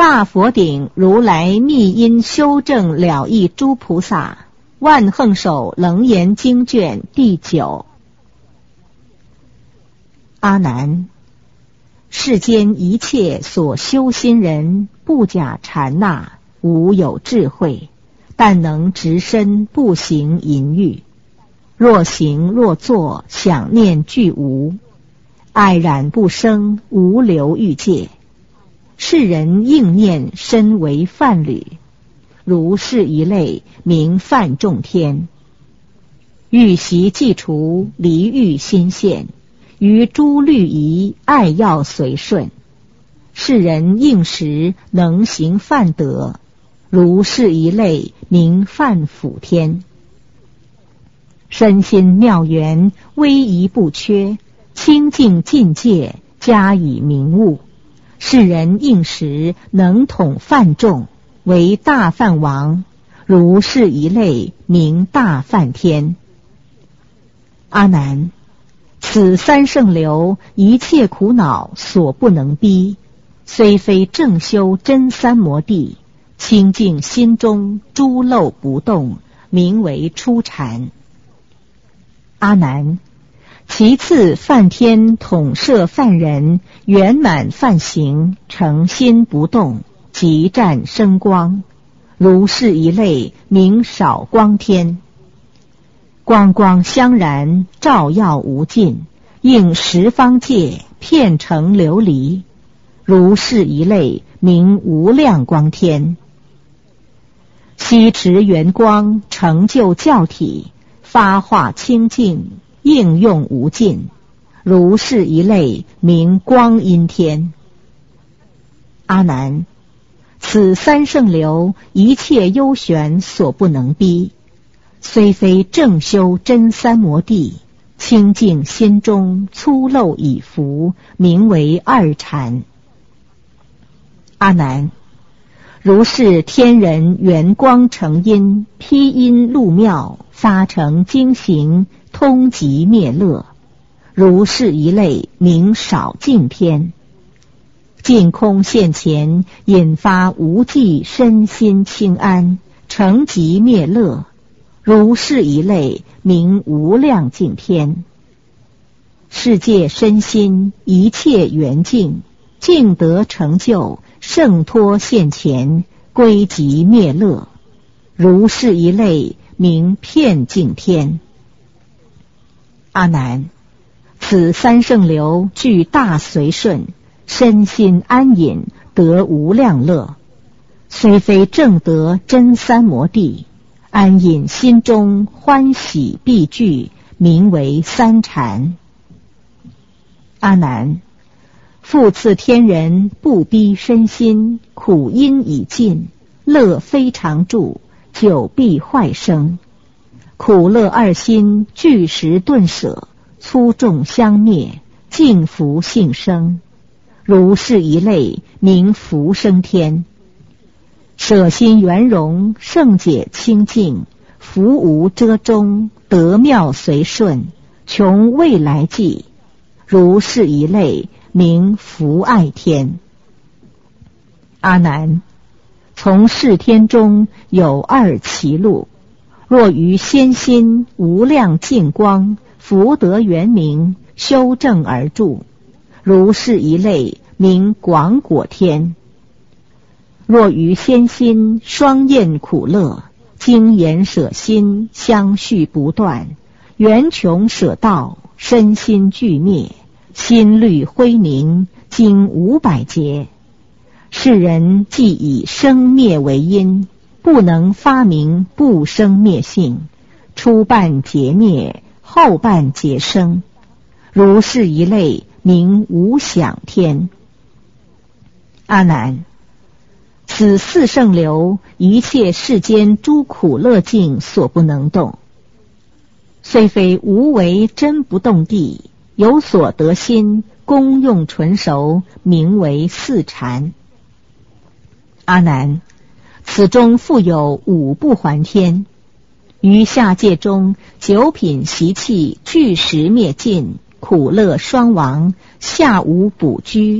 大佛顶如来密因修正了义诸菩萨万横手楞严经卷第9。阿难，世间一切所修心人，不假禅那，无有智慧，但能直身不行淫欲。若行若坐，想念俱无，爱染不生，无留欲界。世人应念身为梵侣，如是一类，名梵众天。欲习既除，离欲心现，于诸律仪，爱要随顺。世人应时，能行梵德，如是一类，名梵辅天。身心妙圆，威仪不缺，清净境界，加以明悟。世人应时，能统梵众，为大梵王，如是一类，名大梵天。阿难，此三圣流，一切苦恼所不能逼，虽非正修真三摩地，清净心中诸漏不动，名为初禅。阿难，其次梵天统摄梵人，圆满梵行，诚心不动，即占生光，如是一类，名少光天。光光相然，照耀无尽，应十方界，遍成琉璃，如是一类，名无量光天。悉持圆光，成就教体，发化清净，应用无尽，如是一类，名光阴天。阿难，此三圣流，一切幽玄所不能逼，虽非正修真三摩地，清净心中粗陋已伏，名为二禅。阿难，如是天人圆光成因，披因入妙，发成经行，通极灭乐，如是一类，名少净天。净空现前，引发无际身心清安，成极灭乐，如是一类，名无量净天。世界身心一切圆净，净得成就，胜脱现前，归极灭乐，如是一类，名遍净天。阿难，此三圣流具大随顺，身心安隐，得无量乐，虽非正得真三摩地，安隐心中欢喜必具，名为三禅。阿难，复次天人不逼身心，苦因已尽，乐非常住，久必坏生。苦乐二心俱时顿舍，粗重相灭，净福性生，如是一类，名福生天。舍心圆融，圣解清净，福无遮中，得妙随顺，穷未来际，如是一类，名福爱天。阿难，从是天中有二歧路，若于先心无量净光，福德圆明，修正而住，如是一类，名广果天。若于先心双厌苦乐，精言舍心，相续不断，缘穷舍道，身心俱灭，心虑灰凝，经500劫。世人既以生灭为因，不能发明不生灭性，初半劫灭，后半劫生，如是一类，名无想天。阿难，此四圣流，一切世间诸苦乐境所不能动，虽非无为真不动地，有所得心，功用纯熟，名为四禅。阿难，此中复有5不还天，于下界中9品习气俱时灭尽，苦乐双亡，下无补居，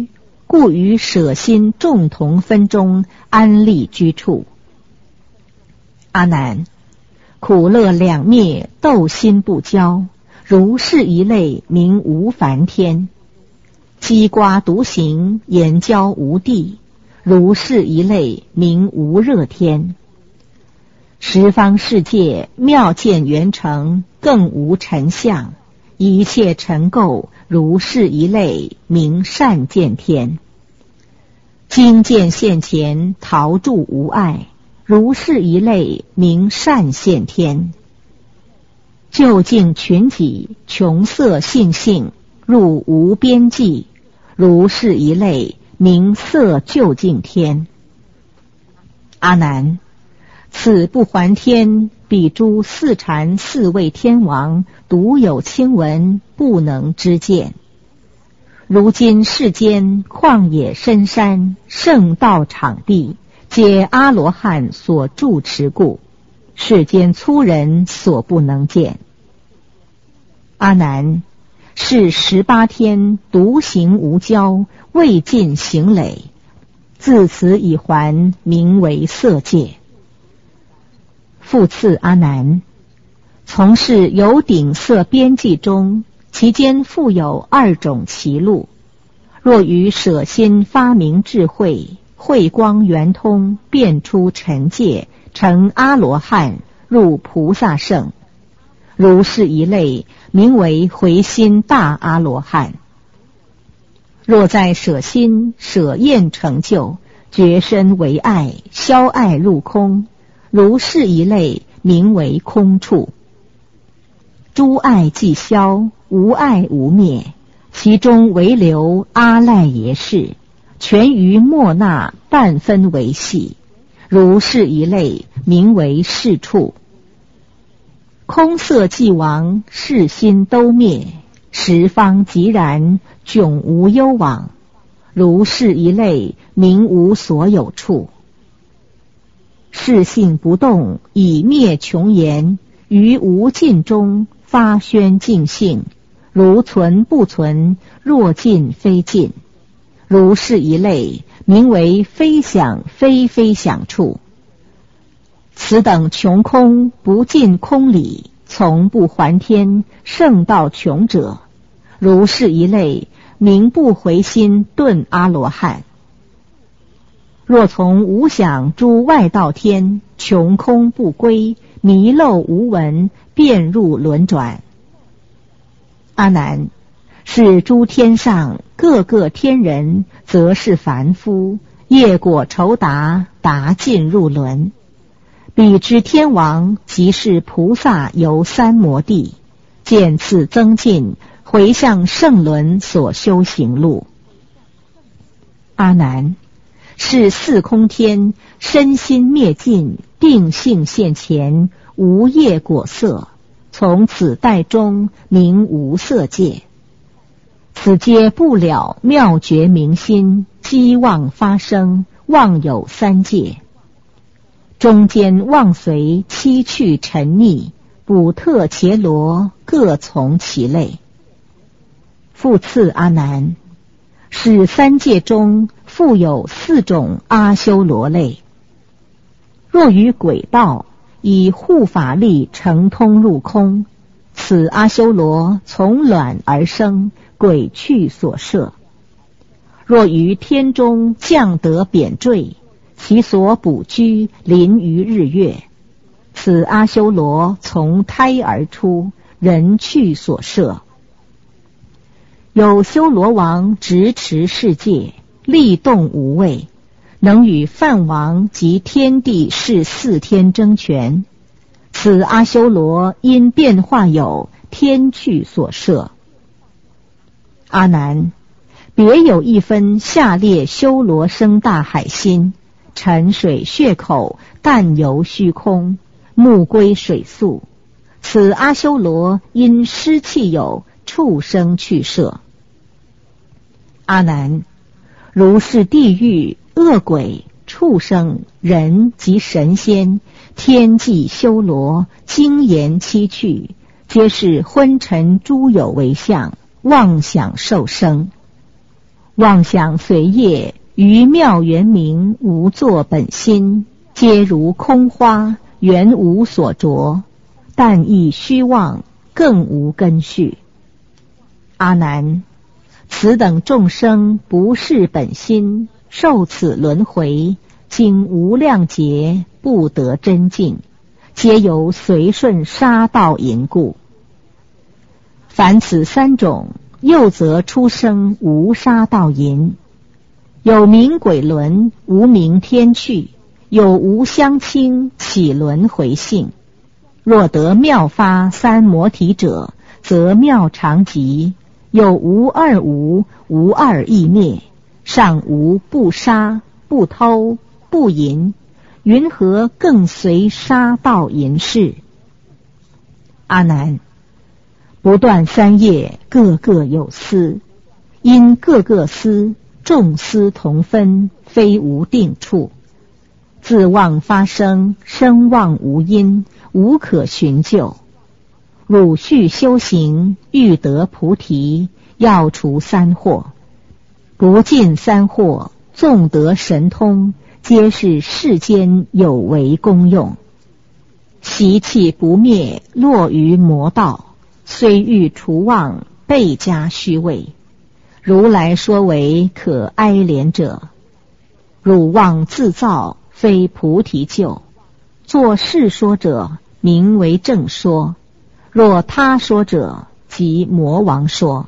故于舍心众同分中安立居处。阿难，苦乐两灭，斗心不交，如是一类名无烦天。鸡瓜独行，言交无地，如是一类名无热天。十方世界妙见圆成，更无尘相，一切尘垢，如是一类名善见天。经见现前，陶铸无碍，如是一类名善现天。究竟群己，穷色性性，入无边际，如是一类名色究竟天。阿难，此不还天，彼诸四禅四位天王独有亲闻，不能知见。如今世间旷野深山，圣道场地，皆阿罗汉所住持故，世间粗人所不能见。阿难，是18天独行无交，未尽行累，自此已还，名为色界。复次阿难，从事有顶色边际中，其间复有2种歧路。若于舍心发明智慧，慧光圆通，变出尘界，成阿罗汉，入菩萨圣，如是一类名为回心大阿罗汉。若在舍心舍厌成就，觉身为爱，消爱入空，如是一类名为空处。诸爱既消，无爱无灭，其中唯留阿赖耶识，全于莫那半分为系，如是一类名为是处。空色既亡，世心都灭，十方寂然，迥无忧往，如是一类名无所有处。世性不动，以灭穷言，于无尽中发宣净性，如存不存，若尽非尽，如是一类名为非想非非想处。此等穷空不尽空理，从不还天，圣道穷者，如是一类名不回心顿阿罗汉。若从无想诸外道天，穷空不归，迷漏无闻，便入轮转。阿难，是诸天上各个天人，则是凡夫，业果酬达，达尽入轮。彼之天王，即是菩萨游三摩地，见此增进，回向圣轮所修行路。阿难，是四空天身心灭尽，定性现前，无业果色，从此代中名无色界。此皆不了妙觉明心，机妄发生，妄有三界，中间妄随七趣沉溺，补特伽罗各从其类。复次阿难，是三界中复有4种阿修罗类。若于轨道，以护法力成通入空，此阿修罗从卵而生，鬼趣所摄。若于天中降得贬坠，其所补居临于日月，此阿修罗从胎而出，人趣所摄。有修罗王执持世界，力动无畏，能与梵王及天地是4天争权，此阿修罗因变化有天趣所摄。阿难，别有一分下列修罗生大海心，沉水血口，淡游虚空，目归水宿，此阿修罗因湿气有畜生趣摄。阿难，如是地狱、恶鬼、畜生、人及神仙、天际修罗、精言七趣，皆是昏沉诸有为相，妄想受生。 妄想随业，于妙圆明无作本心，皆如空花，原无所着，但亦虚妄，更无根续。阿难，此等众生不是本心，受此轮回，经无量劫，不得真境，皆由随顺杀盗淫故。凡此三种，又则出生无杀盗淫，有名鬼轮，无名天趣，有无相亲，起轮回性。若得妙发三摩提者，则妙常集，有无二无，无二亦灭，尚无不杀、不偷、不淫，云何更随杀盗淫事？阿难，不断三业，个个有私，因个个私，众私同分，非无定处。自妄发生，生妄无因，无可寻究。汝续修行，欲得菩提，要除三惑。不尽三惑，纵得神通，皆是世间有为功用。习气不灭，落于魔道，虽欲除妄，倍加虚伪。如来说为可哀怜者。汝妄自造，非菩提救。作世说者，名为正说。若他说者，即魔王说。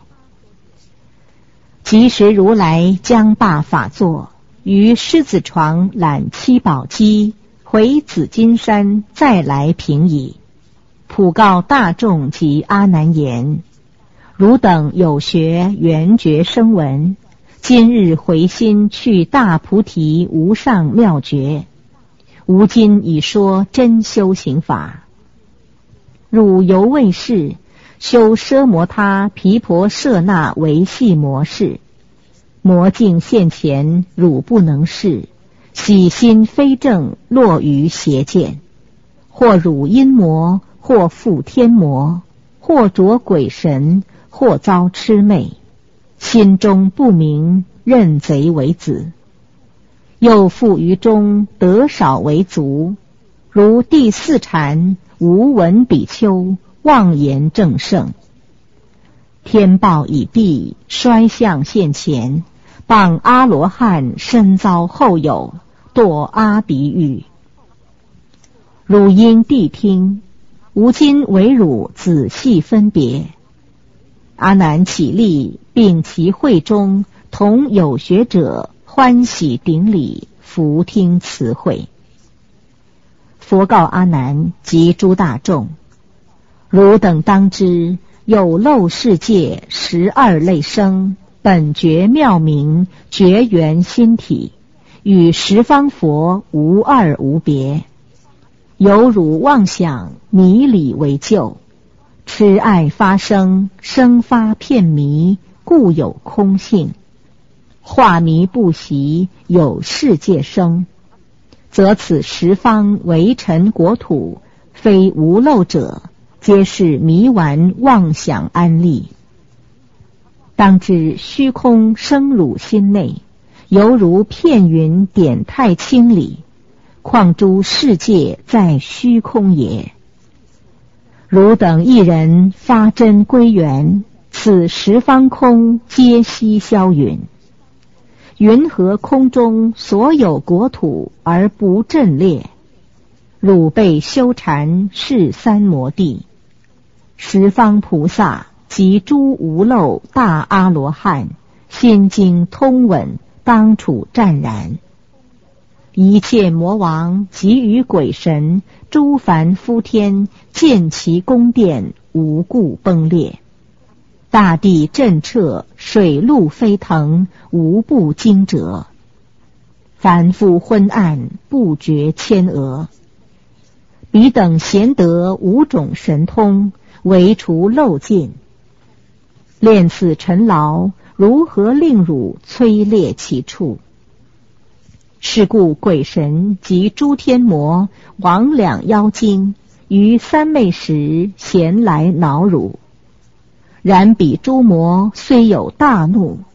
即时如来将罢法座，于狮子床揽七宝机，回紫金山，再来平矣。普告大众及阿难言：汝等有学圆觉声闻，今日回心去大菩提无上妙觉，吾今已说真修行法。汝犹未是，修奢摩他毗婆舍那维系模式，魔境现前，汝不能视，喜心非正，落于邪见，或辱阴魔，或附天魔，或着鬼神，或遭魑魅，心中不明，认贼为子，又复于中得少为足，如第四禅无闻比丘妄言正圣。天报已毕，衰相现前，谤阿罗汉身遭后有，堕阿鼻狱。汝因谛听，吾今为汝仔细分别。阿难起立，并其会中同有学者欢喜顶礼，伏听词汇。佛告阿难及诸大众：汝等当知，有漏世界12类生，本觉妙明，觉缘心体，与十方佛无二无别。有汝妄想，迷理为旧，痴爱发生，生发片迷，故有空性。化迷不习，有世界生，则此十方为尘国土，非无漏者，皆是迷顽妄想安立。当知虚空生汝心内，犹如片云点太清理，况诸世界在虚空也。汝等一人发真归元，此十方空皆悉消陨。云何空中所有国土而不震裂？汝辈修禅是三摩地，十方菩萨及诸无漏大阿罗汉，心经通稳，当处湛然。一切魔王及于鬼神，诸凡夫天，见其宫殿，无故崩裂。大地震彻，水陆飞腾，无不惊蛰。凡夫昏暗，不觉千额。彼等贤得五种神通，为除漏尽。练此尘劳，如何令汝摧裂其处？是故鬼神及诸天魔、魍魉妖精，于三昧时咸来恼汝。然彼诸魔虽有大怒，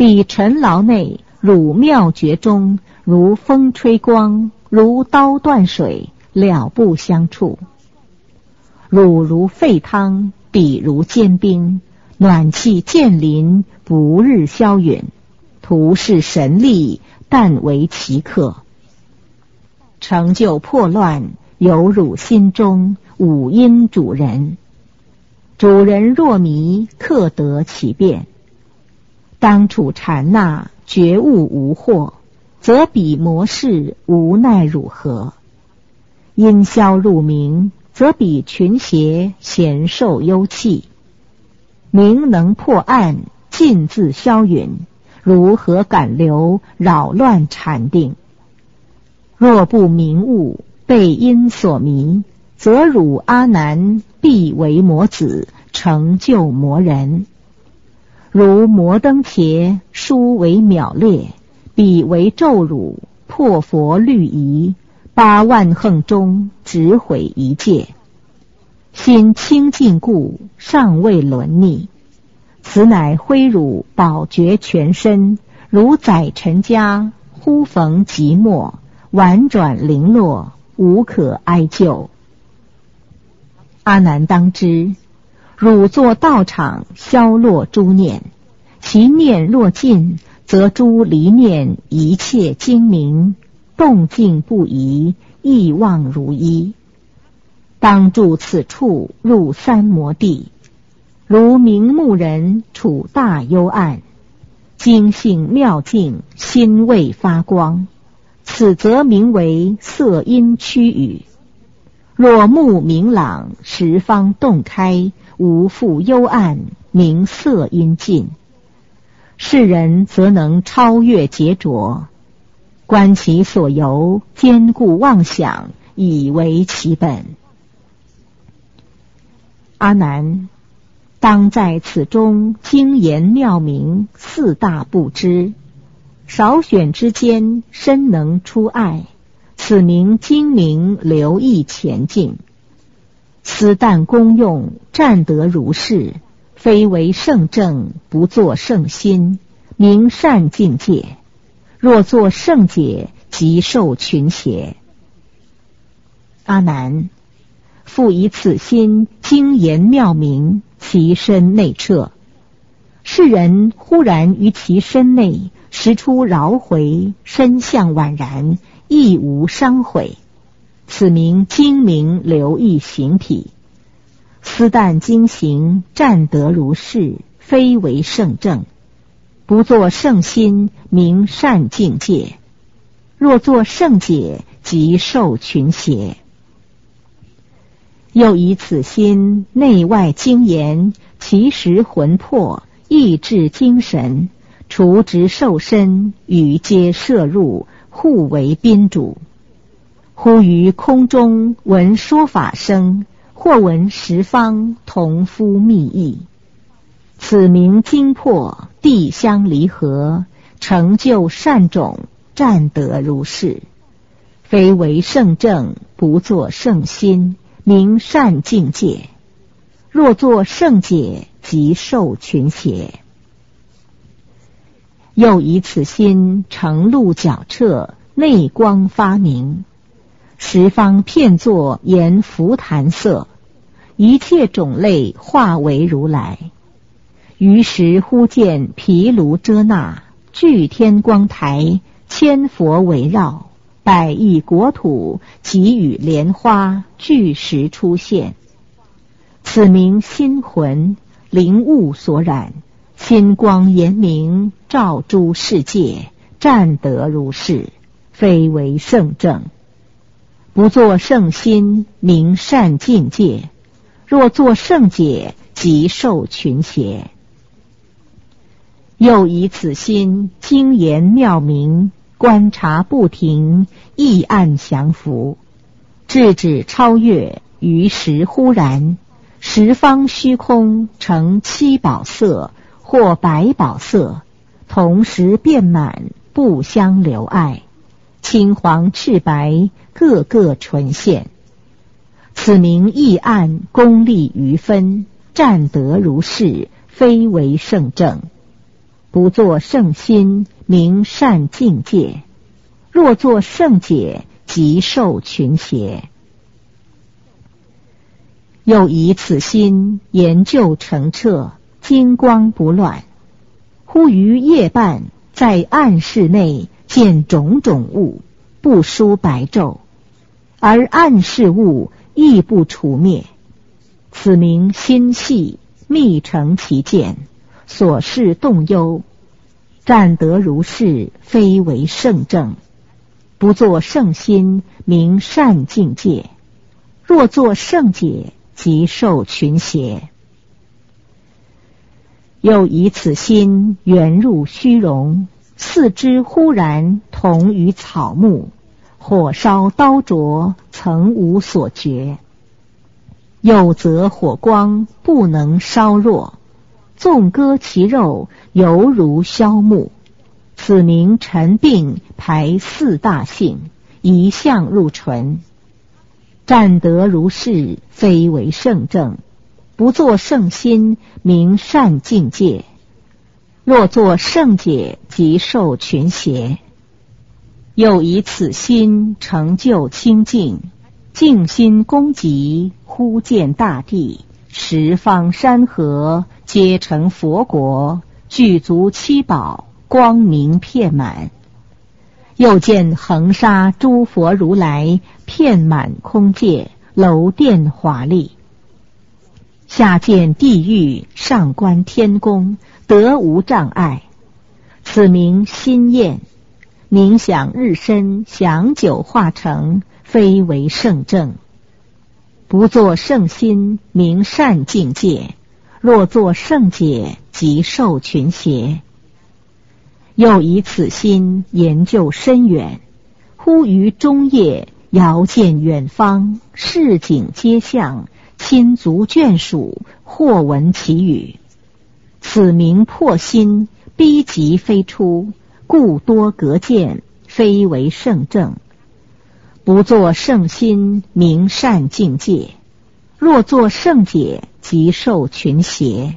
彼尘劳内，汝妙觉中，如风吹光，如刀断水，了不相触。汝如沸汤，彼如坚冰，暖气渐临，不日消陨。徒是神力，但为其客。成就破乱，有汝心中，五阴主人。主人若迷，克得其变。当处禅那，觉悟无惑，则彼魔事无奈汝何？因消入明，则彼群邪咸受幽气。明能破暗，尽自消陨，如何敢留，扰乱禅定？若不明悟，被因所迷，则汝阿难必为魔子，成就魔人。如摩登伽，殊为渺劣，彼为咒辱，破佛律仪，8万横中，只毁一戒。心清净故，尚未沦逆。此乃挥汝宝觉全身，如载尘家，忽逢寂寞，婉转零落，无可哀救。阿难当知，汝作道场，消落诸念，其念若尽，则诸离念一切精明，动静不移，意望如一。当住此处，入三摩地，如明目人处大幽暗，精性妙境，心未发光，此则名为色音区语。若目明朗，十方洞开，无复幽暗，名色音尽。世人则能超越劫着，观其所由，坚固妄想，以为其本。阿难，当在此中精研妙明，四大不知，少选之间，深能出爱，此名精明，留意前进。斯但功用，占得如是，非为圣正，不作圣心，名善境界。若作圣解，即受群邪。阿难，复以此心精研妙明，其身内彻。世人忽然于其身内识出饶回，身相宛然，亦无伤毁，此名精明留意形体。斯但精行，占得如是，非为圣正，不作圣心，名善境界。若作圣解，即受群邪。又以此心内外精研，其实魂魄，意志精神，除执受身，与皆摄入，互为宾主。忽于空中闻说法声，或闻十方同夫密意，此名精破，地相离合，成就善种，占得如是，非为圣正，不作圣心，名善境界。若作圣解，即受群邪。又以此心成路皎彻，内光发明，十方遍作言浮檀色，一切种类化为如来。于时忽见毗卢遮那，巨天光台，千佛围绕，100亿国土，给予莲花，巨石出现。此名心魂，灵物所染，心光严明，照诸世界，占得如是，非为圣正。不作圣心，名善境界。若作圣解，即受群邪。又以此心精研妙明，观察不停，意暗降伏，制止超越，于时忽然，十方虚空成7宝色，或100宝色，同时遍满，不相留碍，青黄赤白，各个纯现。此名意暗，功利余分，占得如是，非为圣正。 不作圣心，名善境界；若作圣解，即受群邪。又以此心研究澄澈，金光不乱。忽于夜半，在暗室内见种种物，不输白昼，而暗室物亦不除灭。此名心细，密成其见，所事动忧。暂得如是，非为圣正。不作圣心，名善境界；若作圣解，即受群邪。又以此心圆入虚荣，四肢忽然同于草木，火烧刀灼，曾无所觉。又则火光不能烧弱，纵割其肉，犹如削木。此名陈病排四大性，一向入唇。暂得如是，非为圣正。不作圣心，名善境界；若作圣解，即受群邪。又以此心成就清净，静心恭极，忽见大地，十方山河皆成佛国，具足七宝，光明遍满。又见恒沙诸佛如来遍满空界，楼殿华丽。下见地狱，上观天宫，得无障碍。此名心验，冥想日深，享久化成，非为圣正。不作圣心，名善境界；若作圣解，即受群邪。又以此心研究深远，忽于中夜，遥见远方，市井街巷，亲族眷属，或闻其语。此名破心，逼急非出，故多隔见，非为圣正。不作圣心，名善境界；若作圣解，即受群邪。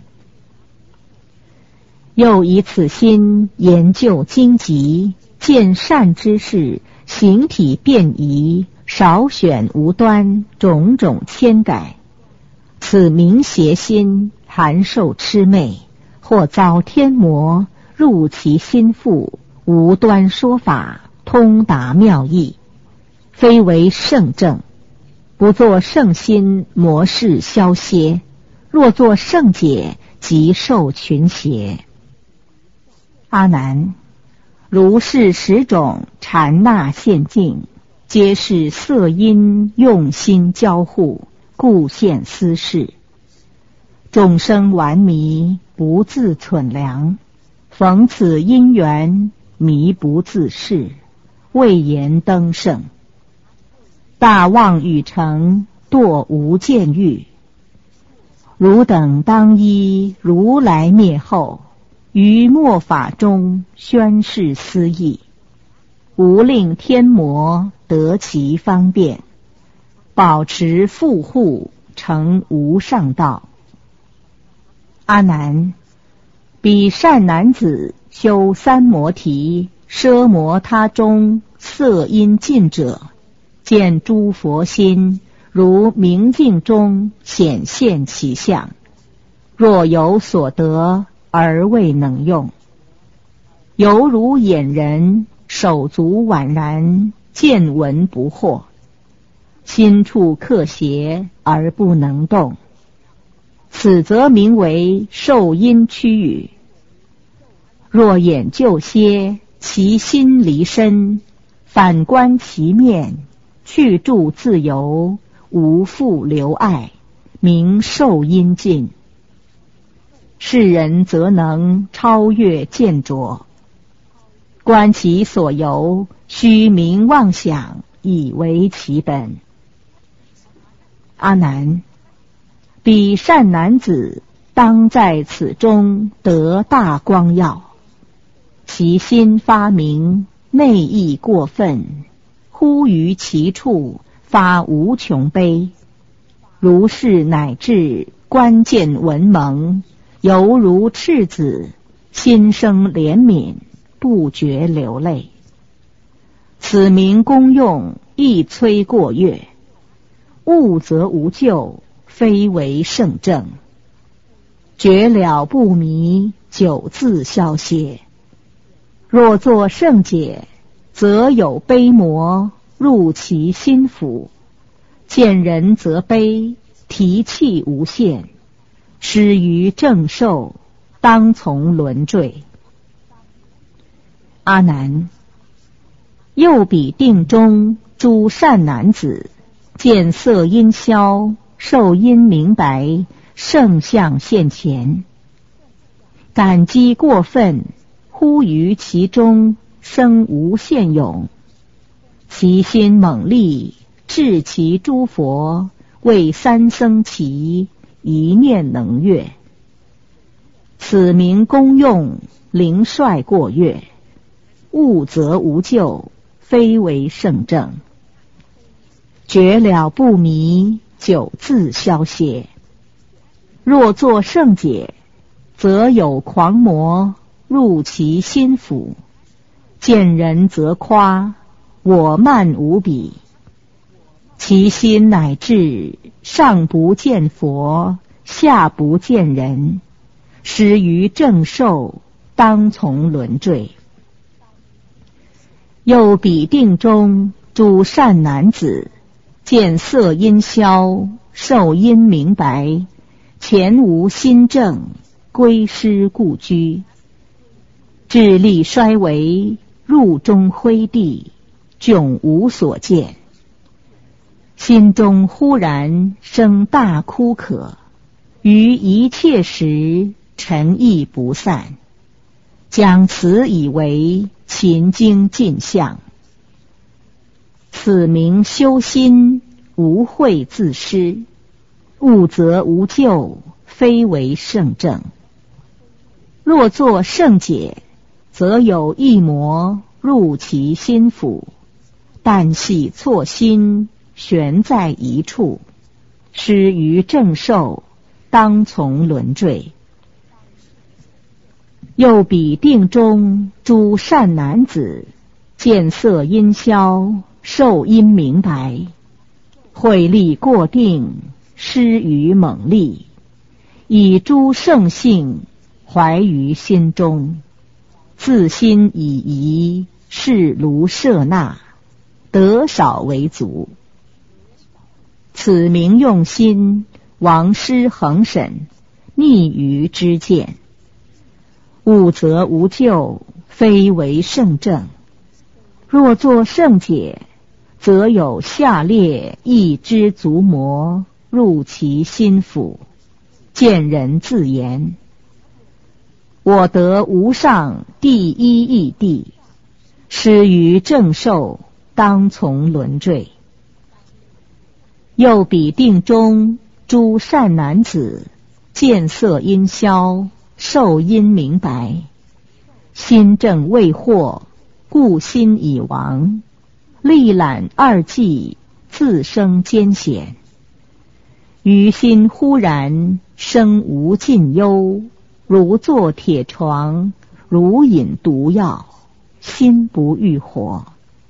又以此心研究经籍，见善之事，形体变移，少选无端，种种牵改。此名邪心，含受魑魅，或遭天魔入其心腹，无端说法，通达妙义，非为圣正。不作圣心，魔事消歇；若作圣解，即受群邪。阿难，如是10种禅那现境，皆是色因用心交互，故现斯事。众生顽迷，不自忖量，逢此因缘，迷不自视，未言登圣。大妄语成，堕无间狱。汝等当依如来灭后，于末法中宣示思义，无令天魔得其方便，保持富护，成无上道。阿难，彼善男子修三摩提，奢摩他中色因尽者，见诸佛心如明镜中显现其相，若有所得而未能用，犹如眼人手足宛然，见闻不惑，心处克邪而不能动，此则名为受因趋语。若眼就歇，其心离身，反观其面，去住自由，无复留碍，名受因尽。世人则能超越见着，观其所由，虚名妄想，以为其本。阿难，彼善男子当在此中得大光耀，其心发明，内意过分，忽于其处发无穷悲。如是乃至关键文蒙，犹如赤子， 心生怜悯，不觉流泪。此名功用，亦摧过越。悟则无救，非为圣正。觉了不迷，久自消歇。若作圣解，则有悲魔入其心腑，见人则悲，提气无限，失于正受，当从轮坠。阿难，又彼定中诸善男子，见色音消，受因明白，圣相现前，感激过分，忽于其中生无限勇，其心猛力，至其诸佛，为三僧祇，一念能越。此名功用，灵率过越。悟则无救，非为圣正。觉了不迷，久自消歇。若作圣解，则有狂魔入其心腑，见人则夸，我慢无比。其心乃至上不见佛，下不见人，失于正受，当从轮坠。又彼定中诸善男子，见色音消，受因明白，前无心正，归失故居，智力衰微，入中灰地，迥无所见。心中忽然生大枯渴，于一切时沉意不散，将此以为勤精进相。此名修心，无慧自失。悟则无救，非为圣正。若作圣解，则有一魔入其心腑，但系错心，悬在一处，失于正受，当从轮坠。又彼定中诸善男子，见色音消，受因明白，慧力过定，失于猛力，以诸圣性怀于心中，自心以疑，视如舍那，得少为足。此名用心，王师恒审，逆于知见。悟则无救，非为圣正。若作圣解，则有下列一之足魔入其心腑，见人自言：我得无上第一义谛，失于正受，当从轮坠。又彼定中诸善男子，见色音消，受因明白，心正未获，故心已亡，力览二际，自生艰险。于心忽然生无尽忧，如坐铁床，如饮毒药，心不欲活。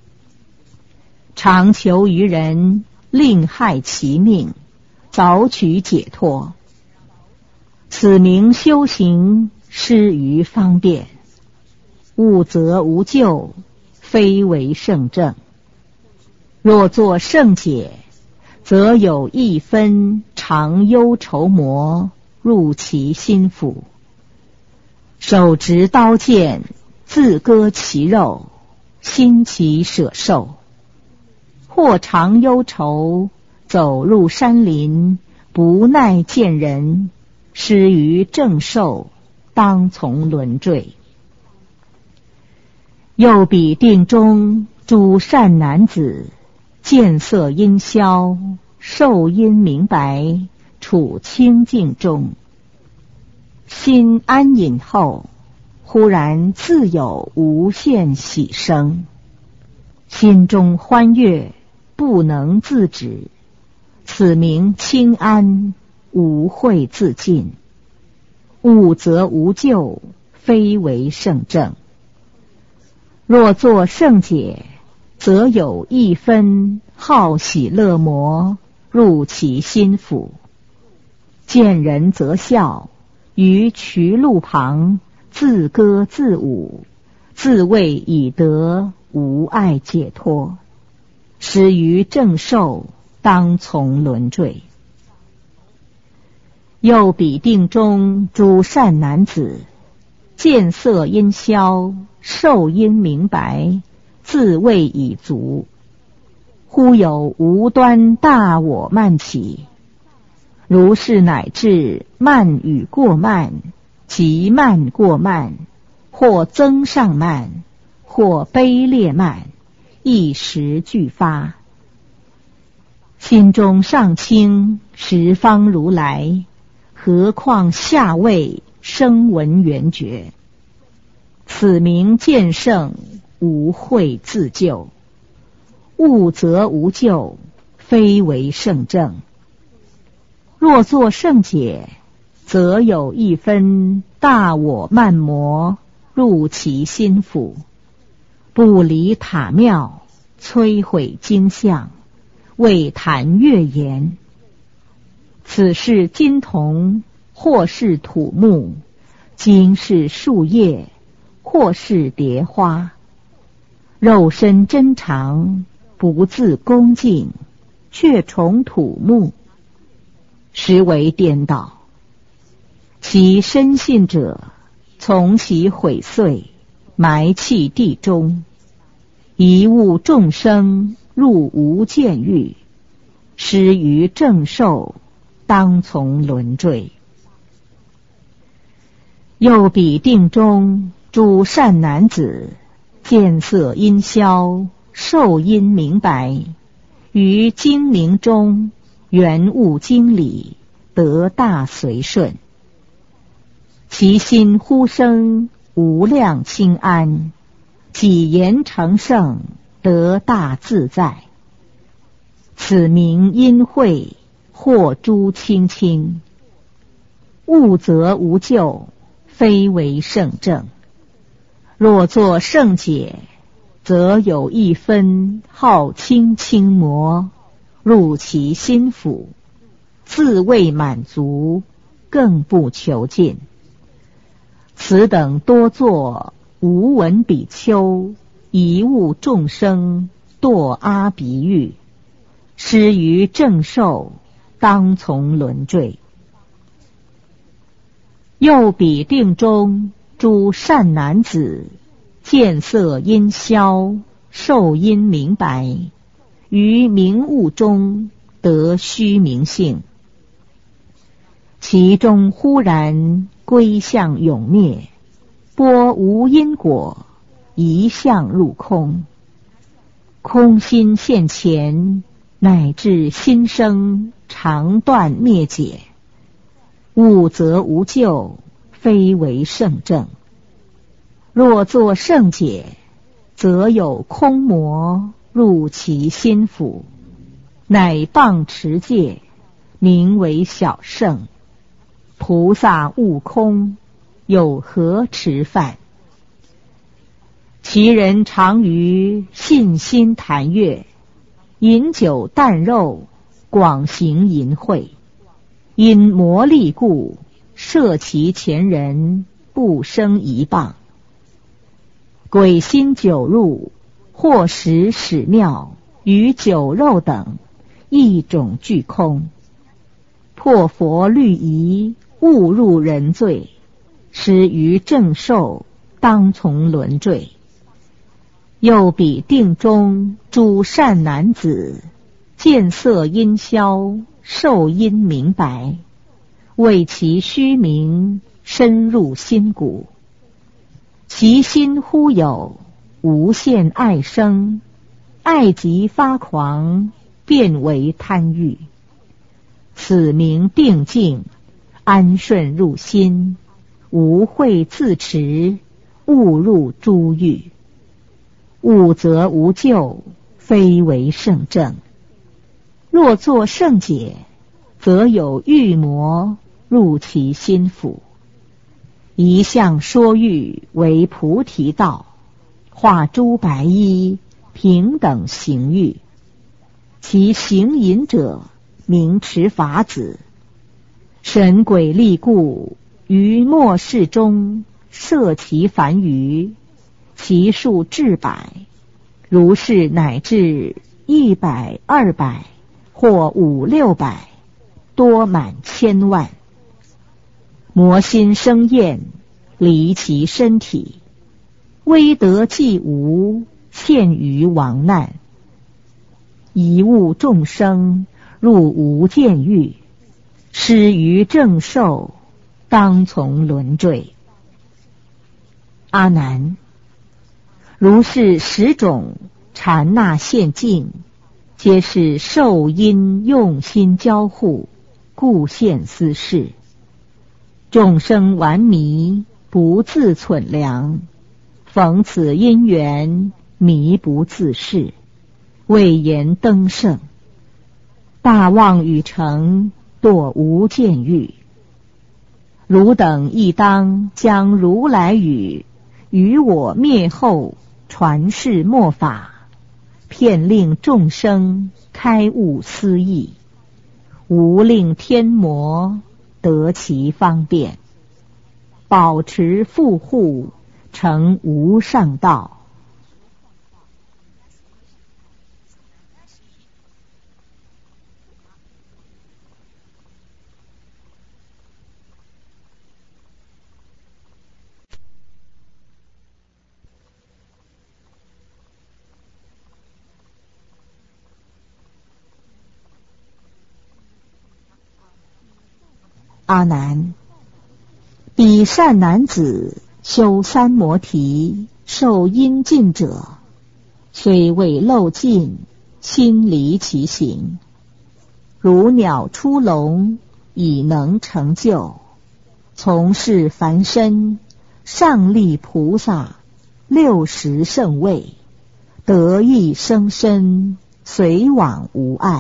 常求于人，令害其命，早取解脱。此名修行，失于方便。悟则无救，非为圣正。若作圣解，则有一分常忧愁魔入其心腑，手执刀剑，自割其肉，心其舍受。或常忧愁，走入山林，不耐见人，失于正受，当从轮坠。又彼定中诸善男子，见色音消，受因明白，处清净中，心安隐后，忽然自有无限喜生，心中欢悦，不能自止。此名清安，无慧自尽。悟则无救， 非为圣正。若作圣解，则有一分好喜乐魔入其心腹，见人则笑，于渠路旁自歌自舞，自谓已得无碍解脱，始于正受，当从轮坠。又彼定中诸善男子，见色因消，受因明白，自谓已足，忽有无端大我慢起，如是乃至慢与过慢，极慢过慢，或增上慢，或卑劣慢，一时俱发。心中上清，十方如来，何况下位声闻缘觉？此名见圣，无慧自救，悟则无救，非为圣正。若作圣解，则有一分大我慢魔入其心腹，不离塔庙，摧毁经像，为谈乐言。此是金铜，或是土木，今是树叶，或是蝶花，肉身真常，不自恭敬，却从土木，实为颠倒。其深信者，从其毁碎，埋弃地中，一误众生入无间狱，失于正受，当从轮坠。又彼定中诸善男子，见色因消，受因明白，于精明中圆悟经理，得大随顺，其心忽生无量清安，己言成圣，得大自在。此名因慧，或诸清清，悟则无救，非为圣正。若作圣解，则有一分好清清魔入其心腹，自谓满足，更不求尽。此等多作无闻比丘，一误众生，堕阿鼻狱，失于正受，当从轮坠。又彼定中诸善男子，见色因消，受因明白，于明悟中得虚明性，其中忽然归向永灭，波无因果，一向入空，空心现前，乃至心生常断灭解，悟则无救，非为圣正。若作圣解，则有空魔入其心腹，乃谤持戒，名为小圣。菩萨悟空，有何持犯？其人常于信心谈乐，饮酒啖肉，广行淫秽，因魔力故，摄其前人，不生一谤。鬼心酒入，或食屎尿与酒肉等，一种俱空。破佛律仪，误入人罪，失于正受，当从轮坠。又彼定中诸善男子，见色因消，受因明白，为其虚名，深入心骨，其心忽有无限爱生，爱极发狂，变为贪欲。此名定静，安顺入心，无慧自持，误入诸狱。悟则无救，非为圣正。若作圣解，则有欲魔入其心腹， 一向说欲为菩提道，化诸白衣，平等行欲。其行淫者，名持法子。神鬼力故，于末世中，摄其凡余，其数至百，如是乃至100、200，或5、6百，多满千万。魔心生厌，离其身体，威德既无，陷于亡难。贻误众生，入无间狱，失于正受，当从轮坠。阿难，如是10种禅那现境，皆是受因用心交互，故现斯事。众生顽迷，不自忖量，逢此因缘，迷不自视，未言登圣。大妄语成，堕无间狱。汝等亦当将如来语，于我灭后，传世末法，遍令众生开悟思义，无令天魔得其方便，保持护护，成无上道。阿难，彼善男子修三摩提，受阴尽者，虽未漏尽，心离其行，如鸟出笼，已能成就。从事凡身，上立菩萨60圣位，得意生身，随往无碍。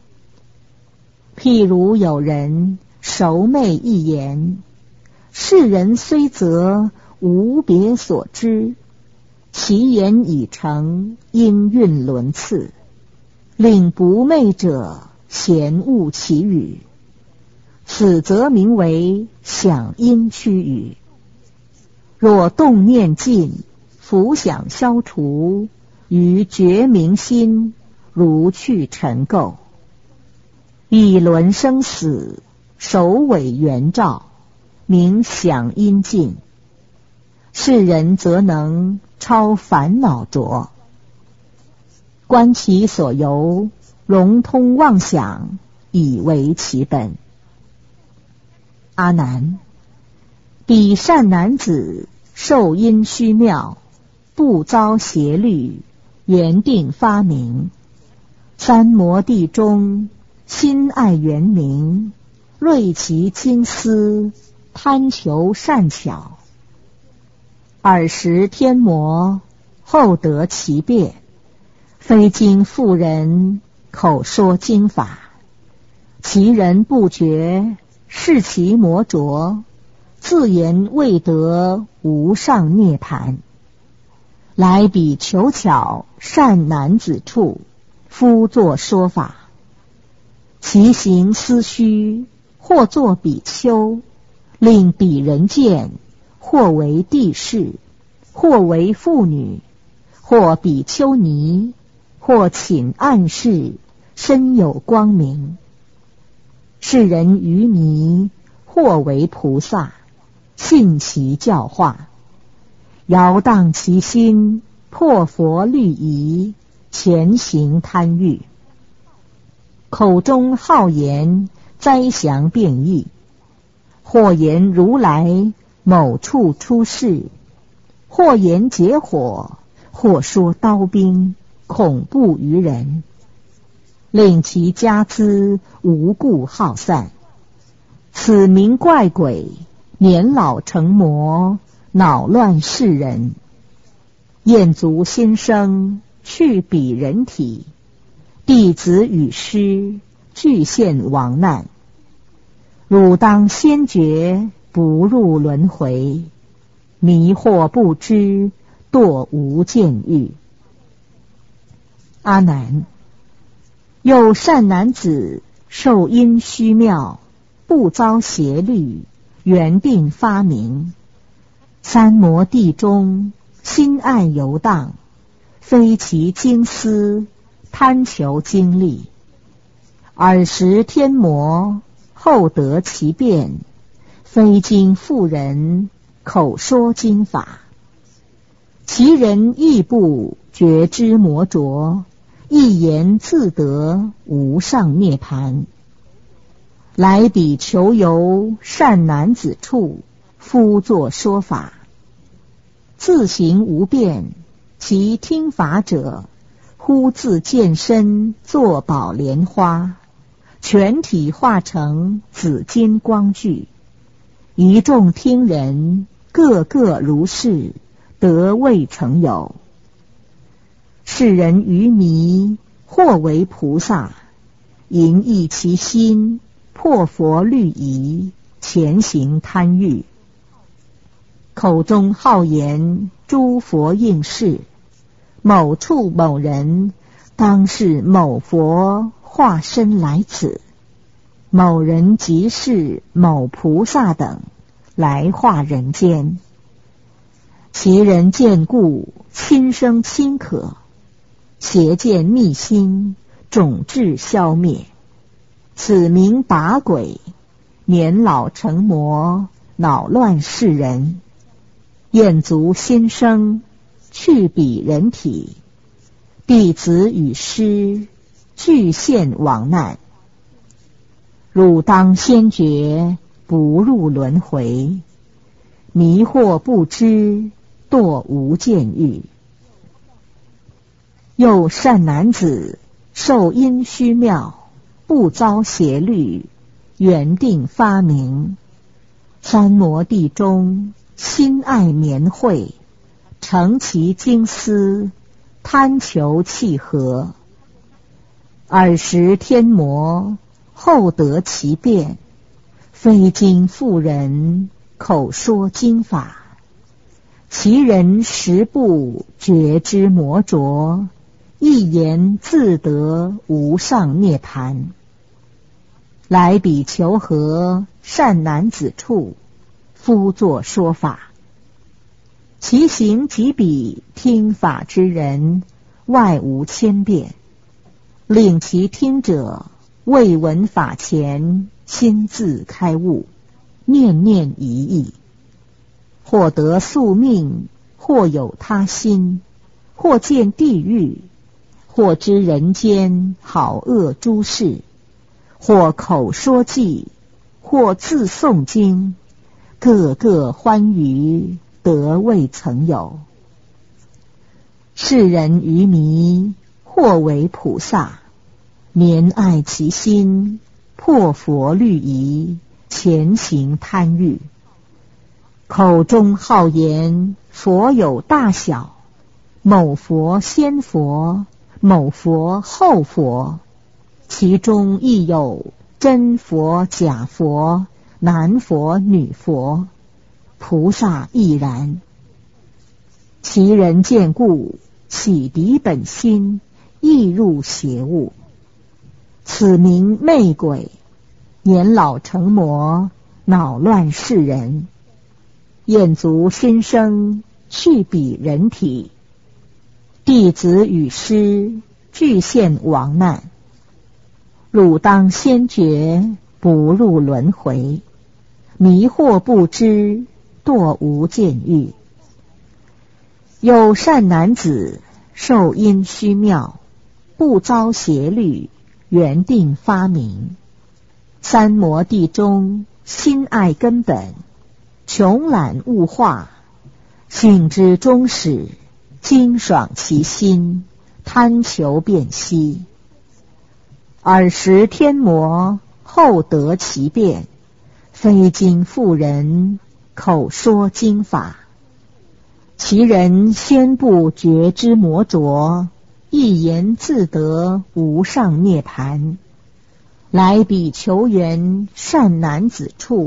譬如有人熟昧一言，世人虽则无别所知，其言已成，音韵伦次，令不昧者嫌恶其语，此则名为响音区语。若动念尽，浮想消除，于觉明心，如去尘垢。一轮生死，首尾圆照，名响音尽。世人则能超烦恼浊，观其所由，融通妄想，以为其本。阿难，彼善男子受因虚妙，不遭邪律，圆定发明，三摩地中，心爱圆明，锐其精思，贪求善巧。尔时天魔，后得其变，非经妇人，口说经法，其人不觉，视其魔浊，自言未得无上涅盘。来彼求巧善男子处，夫作说法。其行思虚，或作比丘，令彼人见，或为帝释，或为妇女，或比丘尼，或请暗示，身有光明。世人愚迷，或为菩萨，信其教化，摇荡其心，破佛律仪，前行贪欲。口中好言，灾祥变异，或言如来某处出世，或言结火，或说刀兵，恐怖于人，令其家资无故耗散。此名怪鬼，年老成魔，恼乱世人。厌足心生，去彼人体，弟子与师，俱现亡难。汝当先觉， 不入轮回，迷惑不知，堕无间狱。阿难，有善男子受因虚妙，不遭邪律，缘定发明，三摩地中心爱游荡，非其经思，贪求经历，尔时天魔，后得其变，非经妇人，口说经法，其人亦不觉知魔浊，一言自得无上涅盘。来彼求游善男子处，夫作说法，自行无变，其听法者，忽自见身作宝莲花，全体化成紫金光具，一众听人，个个如是，得未曾有。世人愚迷，或为菩萨，淫逸其心，破佛律仪，前行贪欲，口中好言诸佛应是，某处某人，当是某佛化身来此，某人即是某菩萨等，来化人间。其人见故，亲生亲可，邪见密心，种智消灭，此名把鬼，年老成魔，恼乱世人，厌足心生，去彼人体，弟子与师，俱现亡难。汝当先觉，不入轮回，迷惑不知，堕无间狱。又善男子受因虚妙，不遭邪律，缘定发明，三摩地中心爱绵会，成其经思，贪求契合，尔时天魔，后得其变，非经妇人，口说经法，其人实不觉知魔浊，一言自得无上涅盘。来彼求和善男子处，夫作说法，其行及彼听法之人，外无千变，令其听者未闻法前，心自开悟，念念一意，或得宿命，或有他心，或见地狱，或知人间好恶诸事，或口说偈，或自诵经，个个欢愉，得未曾有。世人愚迷，或为菩萨，怜爱其心，破佛律仪，前行贪欲，口中好言佛有大小，某佛先佛，某佛后佛，其中亦有真佛假佛，男佛女佛，菩萨亦然。其人见故，起敌本心，亦入邪物，此名魅鬼，年老成魔，恼乱世人，厌足心生，去彼人体，弟子与师，俱现亡难。汝当先觉，不入轮回，迷惑不知，堕无间狱。有善男子受因虚妙，不遭邪律，缘定发明，三摩地中心爱根本，穷览物化，性之终始，精爽其心，贪求辨析，尔时天魔，后得其变，非经妇人，口说经法，其人先不觉知魔浊，一言自得无上涅盘。来彼求缘善男子处，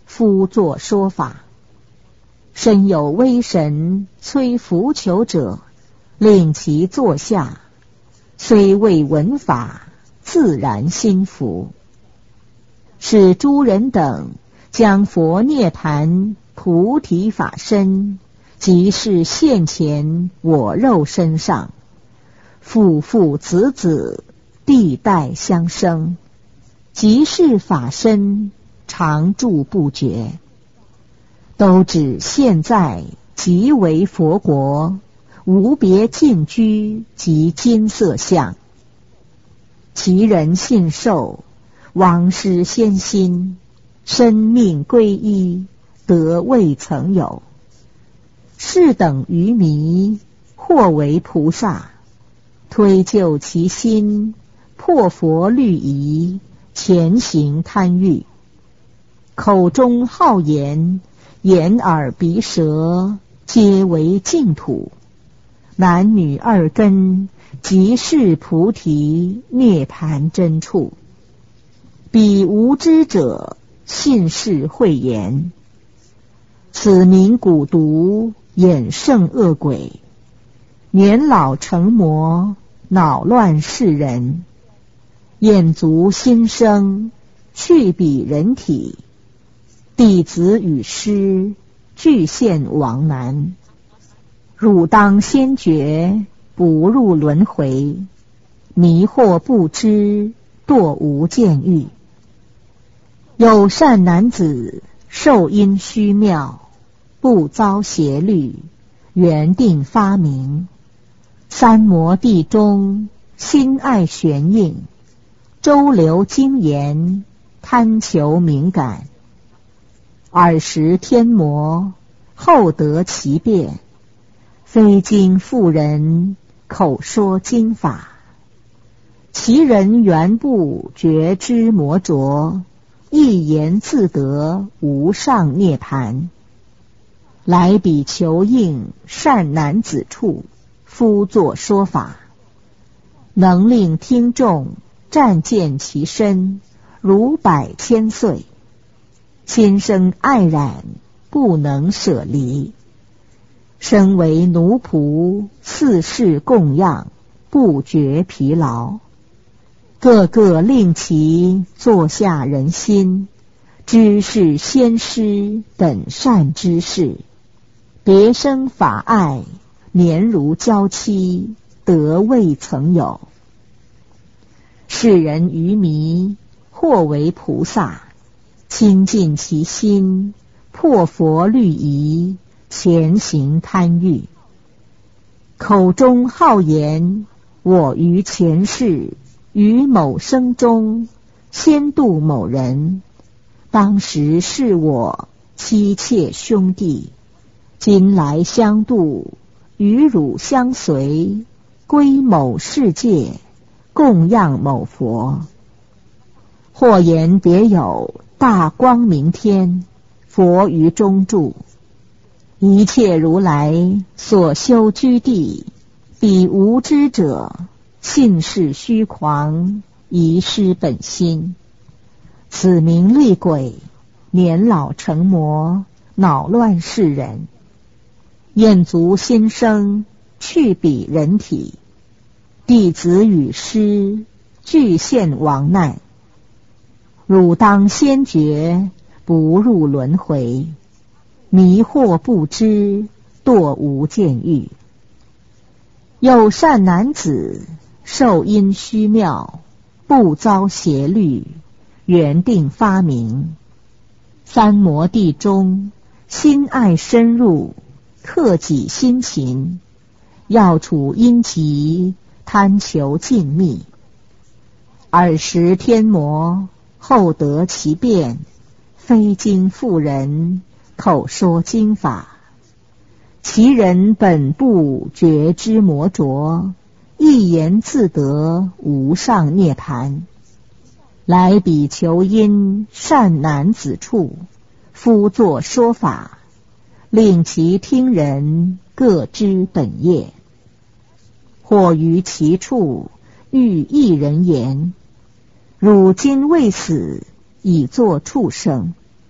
夫作说法。身有威神催扶求者，令其坐下，虽未闻法，自然心服。使诸人等将佛涅盘菩提法身，即是现前我肉身上，父父子子，地代相生，即是法身，常住不绝。都指现在即为佛国，无别净居及金色相。其人信受，王师先心，生命归依，得未曾有。是等愚迷，或为菩萨，推究其心，破佛律仪，前行贪欲。口中好言，眼耳鼻舌，皆为净土。男女二根，即是菩提涅盘真处。彼无知者，信是慧言。此名蛊毒，眼胜恶鬼。年老成魔，恼乱世人。眼足心生，去彼人体。弟子与师，俱现王难。汝当先觉，不入轮回。迷惑不知，堕无间狱。有善男子，受因虚妙，不遭邪律，原定发明。三摩地中，心爱玄应。周流精言，贪求敏感。尔时天魔，后得其变。非经妇人，口说经法。其人原不觉知魔浊，一言自得无上涅盘。来彼求应善男子处，夫作说法。能令听众暂见其身，如百千岁。心生爱染，不能舍离。身为奴仆，四世供养，不觉疲劳。个个令其坐下人心，知是先师等善知识。别生法爱，年如娇妻，得未曾有。世人愚迷，或为菩萨，清净其心，破佛律仪，前行贪欲。口中好言，我于前世，于某生中，先度某人。当时是我妻妾兄弟，今来相度，与汝相随，归某世界，供养某佛。或言别有大光明天，佛于中住。一切如来所修居地，彼无知者，信是虚狂，遗失本心。此名厉鬼，年老成魔，恼乱世人。厌足心生，去彼人体。弟子与师，俱现亡难。汝当先觉，不入轮回。迷惑不知，堕无间狱。有善男子，受因虚妙，不遭邪律，原定发明。三摩地中，心爱深入，克己心勤。要处因疾，贪求静谧。尔时天魔，后得其变。非经妇人，口说经法。其人本不觉知魔浊，一言自得无上涅盘。来彼求因善男子处，夫作说法，令其听人各知本业。或于其处，欲一人言：汝今未死，已作畜生。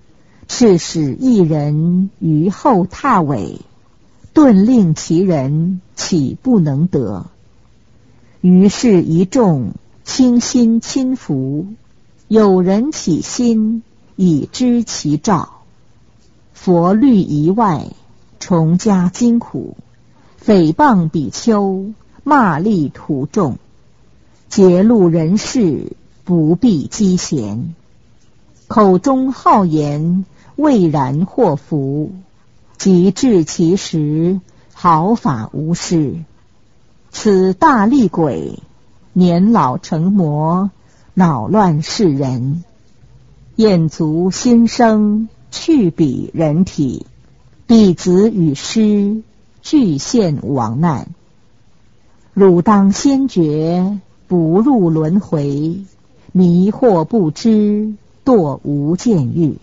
敕使一人于后踏尾，顿令其人岂不能得？于是一众倾心亲服，有人起心以知其兆。佛律仪外，重加惊苦，诽谤比丘，骂詈徒众，揭露人事，不必积嫌。口中好言，未然祸福，及至其时，毫发无失。此大厉鬼，年老成魔，恼乱世人。厌足心生，去彼人体，弟子与师，俱陷亡难。汝当先觉，不入轮回，迷惑不知，堕无间狱。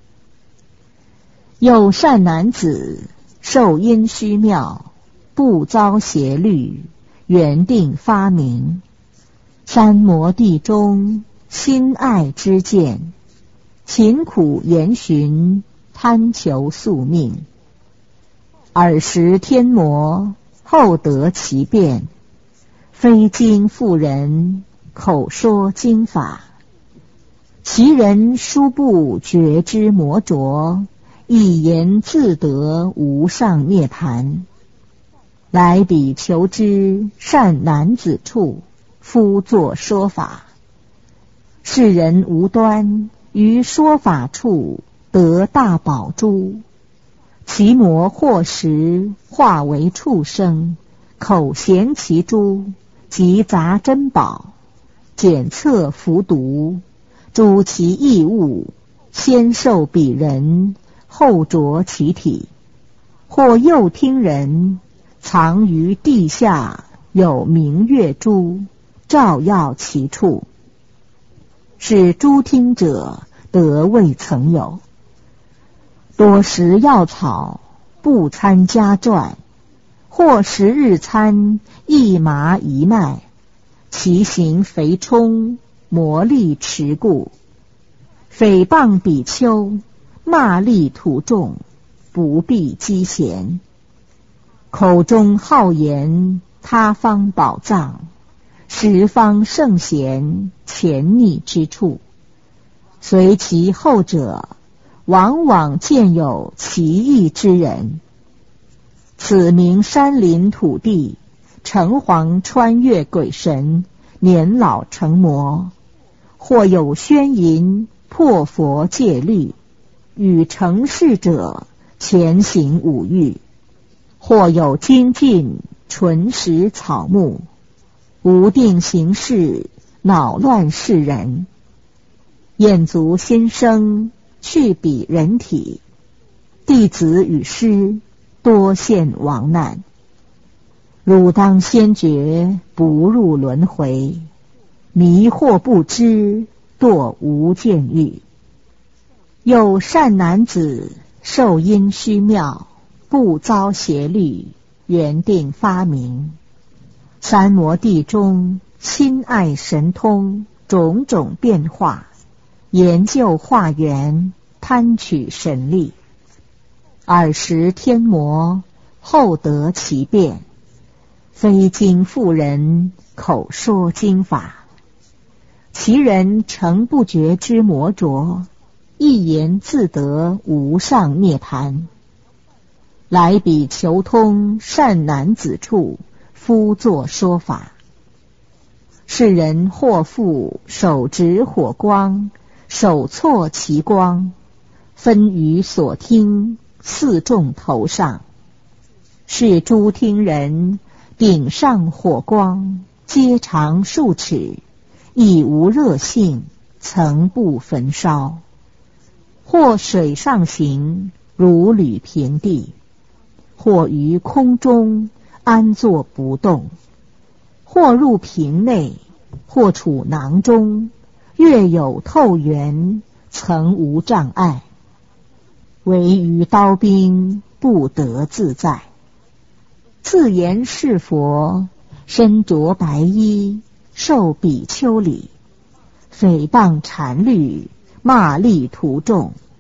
有善男子，受因虚妙，不遭邪律，原定发明。三摩地中，心爱之见，勤苦研寻，贪求宿命。尔时天魔，后得其变，非经妇人，口说经法。其人殊不觉知魔浊，一言自得无上涅槃。来彼求之善男子处，夫作说法。世人无端，于说法处得大宝珠。其魔惑时，化为畜生，口衔其珠，即杂珍宝，检测服毒，诛其异物，先受彼人，后着其体。或又听人藏于地下，有明月珠，照耀其处，使诸听者得未曾有。多食药草，不参家传，或食日餐，一麻一麦，其形肥充，魔力持故。诽谤比丘，骂詈徒众，不必积嫌。口中好言，他方宝藏，十方圣贤，潜匿之处。随其后者，往往见有奇异之人。此名山林土地，城隍穿越鬼神，年老成魔。或有宣淫，破佛戒律，与成事者前行五欲。或有精进，纯食草木，无定行事，恼乱世人。厌足心生，去彼人体，弟子与师，多陷亡难。汝当先觉，不入轮回，迷惑不知，堕无间狱。有善男子，受因虚妙，不遭邪律，原定发明。三摩地中，心爱神通，种种变化，研究化缘，贪取神力。尔时天魔，后得其变，非经妇人，口说经法。其人诚不觉之魔浊，一言自得无上涅槃。来彼求通善男子处，夫作说法。世人或复手执火光，手错其光，分于所听，四众头上。是诸听人，顶上火光，皆长数尺，亦无热性，曾不焚烧。或水上行，如履平地；或于空中，安坐不动；或入瓶内，或处囊中，月有透圆，曾无障碍。唯于刀兵，不得自在。自言是佛，身着白衣，受比丘礼，诽谤禅律，骂詈徒众，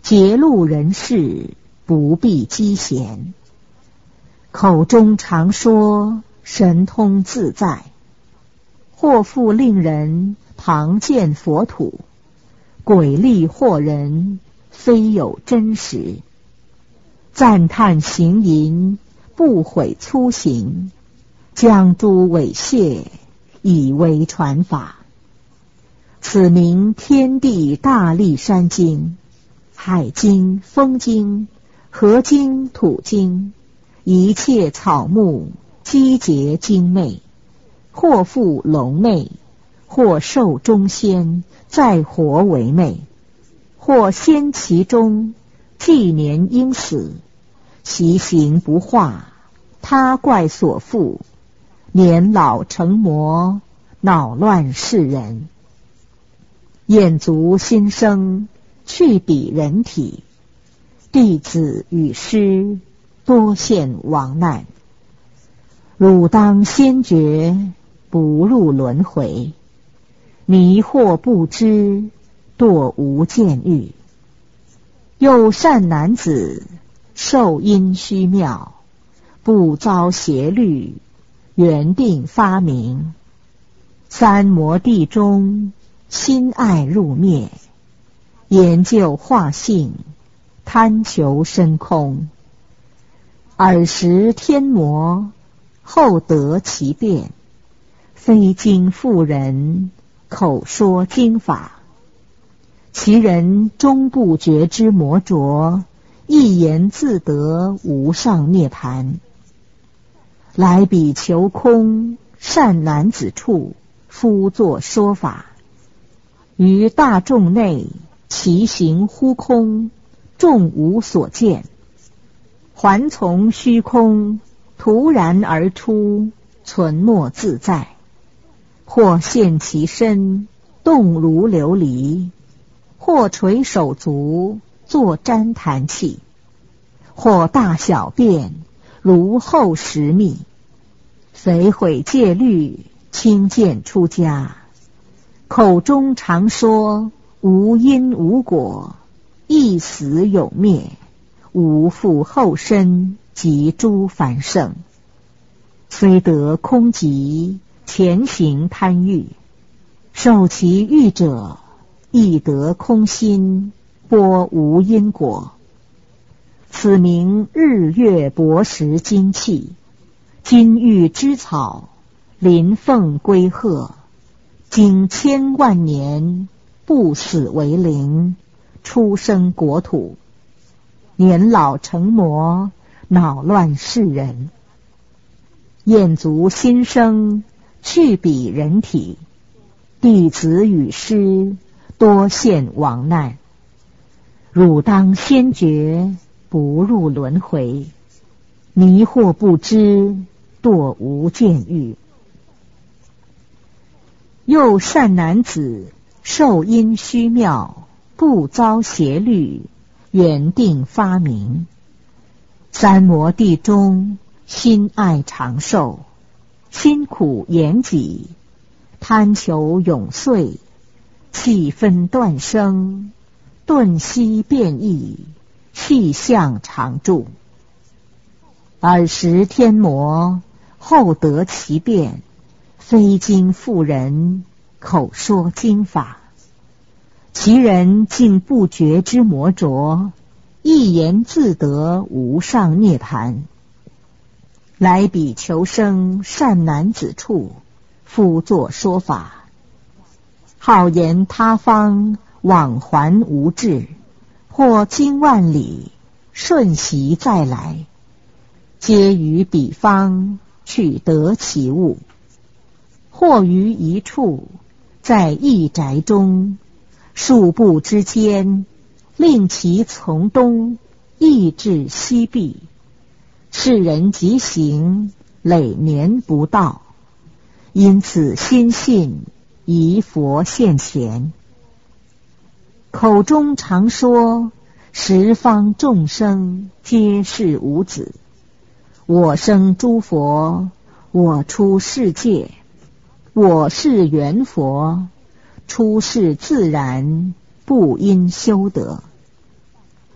节录人事，不必积闲。口中常说神通自在，或复令人旁见佛土，诡力惑人，非有真实。赞叹行淫，不悔粗行，将诸猥亵，以为传法。此名天地大力山经、海经、风经、河经、土经，一切草木积结精魅，或复龙魅，或寿中仙，再活为魅，或仙其中，纪年应死，其行不化，他怪所附，年老成魔，恼乱世人。眼足心生，去彼人体，弟子与师，多现亡难。汝当先觉，不入轮回，迷惑不知，堕无间狱。又善男子，受因虚妙，不遭邪律，原定发明。三摩地中，心爱入灭，研究化性，贪求深空。尔时天魔，后得其变，非经妇人，口说经法。其人终不觉知魔浊，一言自得无上涅盘。来彼求空，善男子处，夫作说法。于大众内，其行忽空，众无所见。还从虚空，突然而出，存没自在。或现其身，动如琉璃；或垂手足，作旃檀器；或大小便，如后石蜜。匪毁戒律，轻贱出家。口中常说无因无果，一死有灭，无复后身及诸凡圣。虽得空寂，前行贪欲，受其欲者，亦得空心，波无因果。此名日月薄食精气，金玉之草，麟凤龟鹤，经千万年，不死为灵，出生国土。年老成魔，恼乱世人。厌足心生，去彼人体，弟子与师，多现亡难。汝当先觉，不入轮回，迷惑不知，堕无间狱。又善男子，受因虚妙，不遭邪律，原定发明。三摩地中，心爱长寿，辛苦严己，贪求永岁，气分断生，顿息变异，气象常住。尔时天魔，后得其变，非经妇人，口说经法。其人竟不觉之魔浊，一言自得无上涅盘。来彼求生善男子处，复作说法。好言他方，往还无至，或经万里，瞬息再来，皆于彼方，取得其物。或于一处，在一宅中，数步之间，令其从东，亦至西壁。世人即行，累年不到。因此心信，宜佛现前。口中常说，十方众生，皆是无子。我生诸佛，我出世界，我是缘佛，出世自然，不因修德。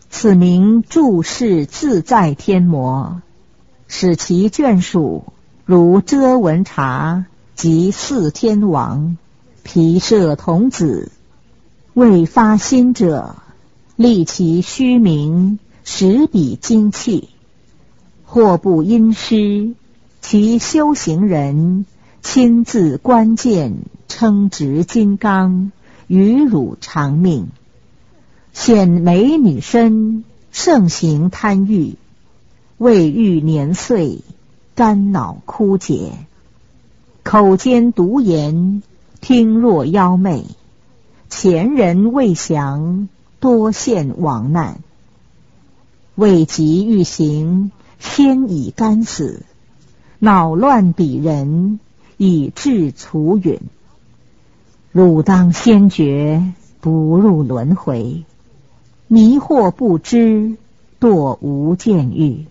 此名注释自在天魔，使其眷属如遮文察及四天王、毗舍童子，未发心者，立其虚名，使彼精气，或不因师，其修行人亲自关键，称执金刚，与汝长命。现美女身，盛行贪欲，未遇年岁，肝脑枯竭，口间毒言，听若妖媚，前人未降，多现亡难。未及欲行，先已干死，恼乱彼人，以致除允。汝当先觉，不入轮回，迷惑不知，堕无间狱。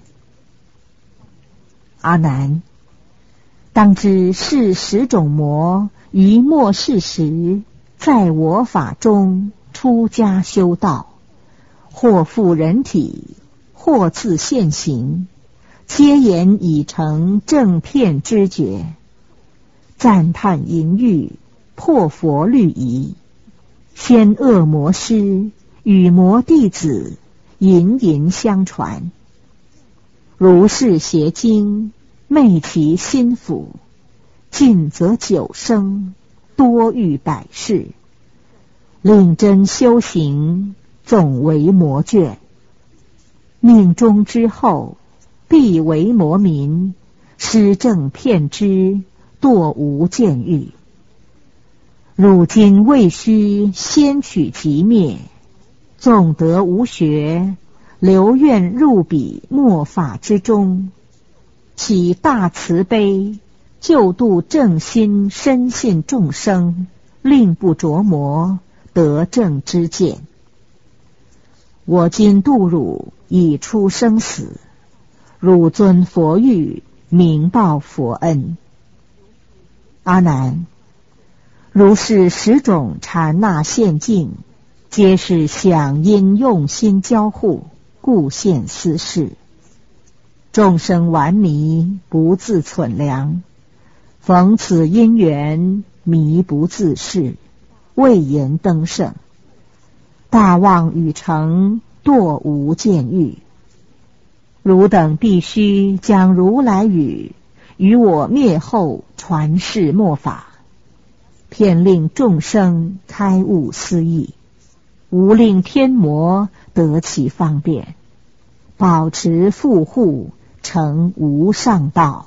阿难，当知是10种魔于末世时，在我法中出家修道，或复人体，或自现行，皆言已成正片知觉，赞叹淫欲，破佛律仪，先恶魔师与魔弟子吟吟相传，如是邪经，昧其心腹，近则9生，多遇百世，令真修行，总为魔眷。命中之后，必为魔民，失正片知，堕无间狱。汝今未须先取即灭，纵得无学，留愿入彼末法之中，起大慈悲，救度正心深信众生，令不着魔，得正知见。我今度汝，已出生死，汝遵佛谕，明报佛恩。阿难，如是10种禅那现境，皆是想因用心交互，故现斯事。众生顽迷，不自忖量，逢此因缘，迷不自视，未言登圣，大妄语成，堕无间狱。汝等必须将如来语于我灭后传世末法，遍令众生开悟思义，无令天魔得其方便，保持护护，成无上道。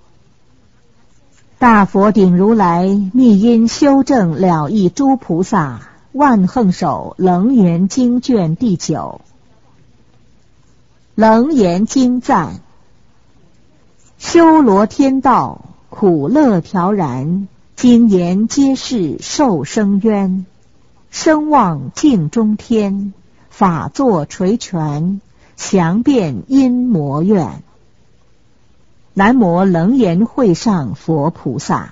大佛顶如来密因修正了义诸菩萨万横手楞严经卷第9。楞严经赞：修罗天道，苦乐调然，经言皆是受生冤，声望境中天，法作垂泉，详辩因魔怨。南无楞严会上佛菩萨。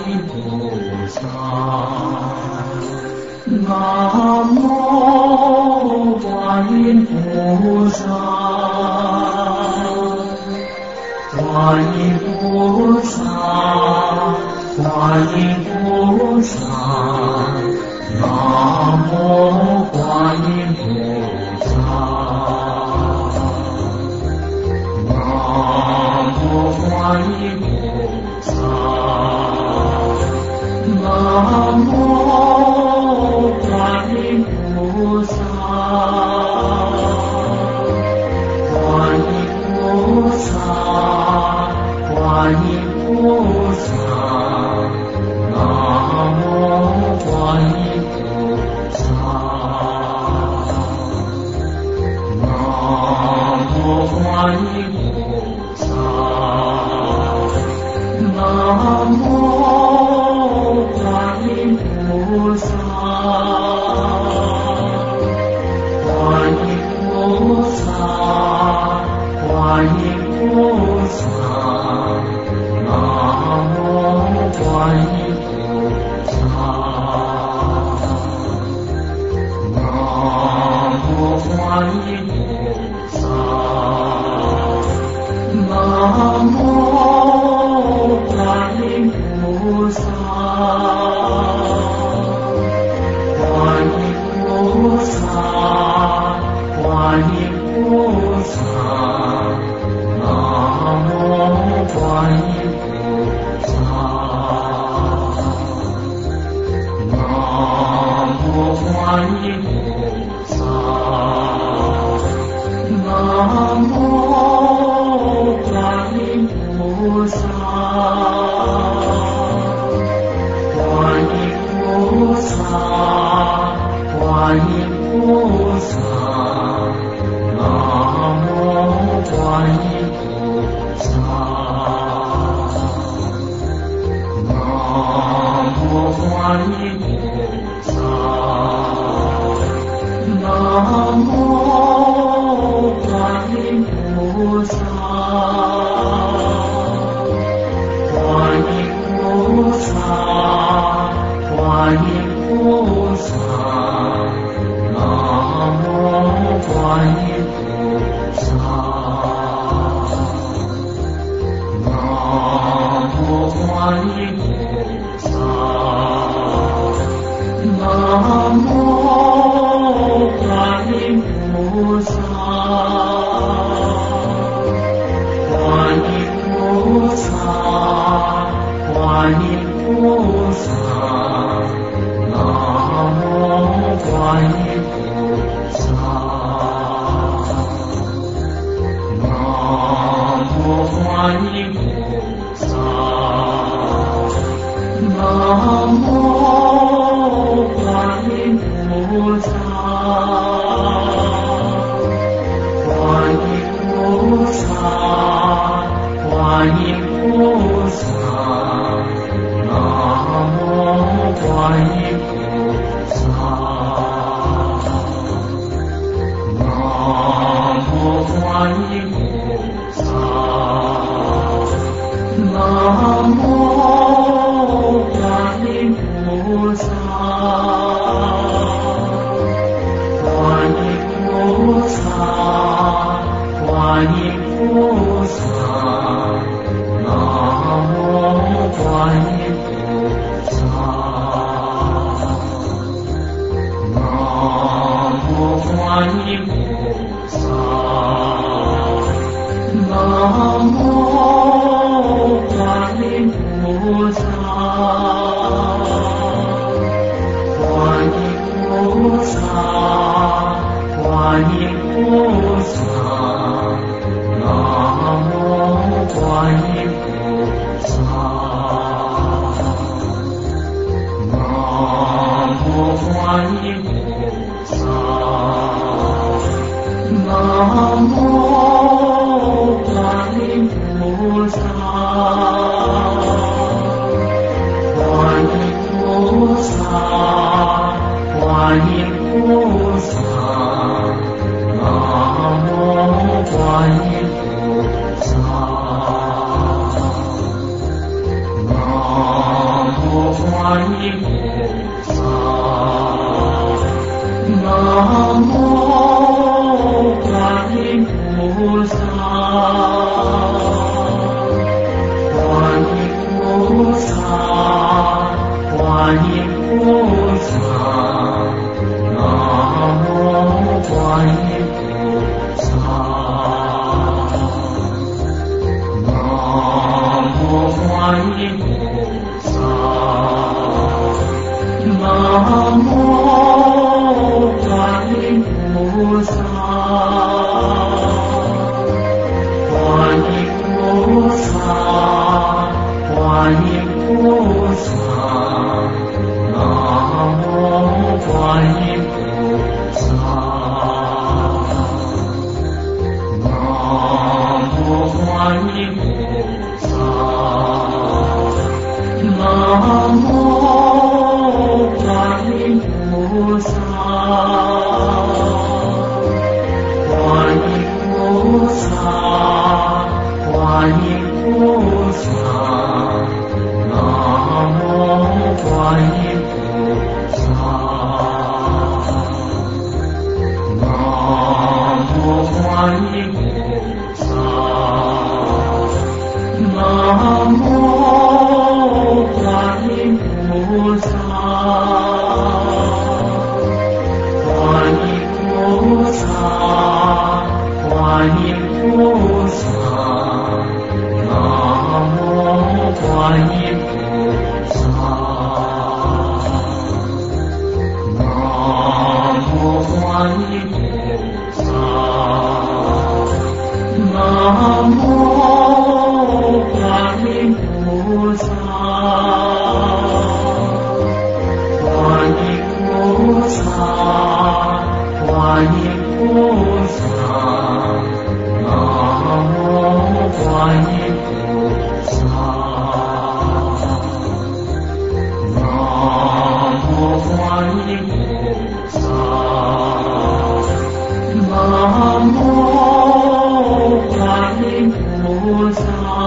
音菩萨，南无观音菩萨，观音菩萨，观音菩萨，南无观音菩萨，南无观音菩萨，南无观音菩萨，观音菩萨，观音菩萨，南无观音菩萨，南无观音菩萨，南无观音菩萨，观音菩萨，观音菩萨，南无观音菩萨，南无观音菩萨，南无观音菩萨，观音菩萨，观音菩萨，南无观音菩萨，南无观音菩萨，南无观音菩萨，观音菩萨，观音菩萨，南无观音菩萨，南无观音菩萨，南无观音菩萨，观音菩萨，观音菩萨，南无观音菩萨，南无观音菩萨，南无观音菩萨，观音菩萨，观音菩萨，南无观音菩萨，南无观音菩萨，南无观音菩萨，观音菩萨，观音菩萨，南无观音菩萨，南无观音菩萨，南无观音菩萨，观音菩萨，观音菩萨，南无观音菩萨，南无观音菩萨，南无观音菩萨，观音菩萨，观音菩萨，南无观音菩萨，南无观音菩萨，南无观音菩萨，观音菩萨，观音菩萨，南无观音菩萨，南观音菩萨，南无观音菩萨，观音菩萨，观音菩萨，南无观音菩萨，南无观音菩萨，南无观音菩萨，观音菩萨，观音菩萨，南无观音菩萨，南无观音菩萨，南无观音菩萨，观音菩萨，观音菩萨，南无观音菩萨，南无观音菩萨，南无观音菩萨，观音菩萨，观音菩萨，南无观音菩萨，南无观音菩萨，南无观音菩萨，观音菩萨，观音菩萨，南无观音菩萨，南无观音菩萨，南无观音菩萨，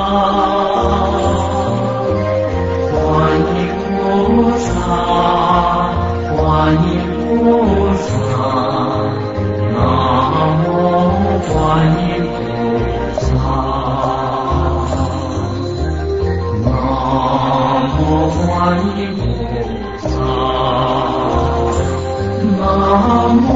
观音菩萨，观音菩萨，南无观音菩萨，南无观音菩萨，南无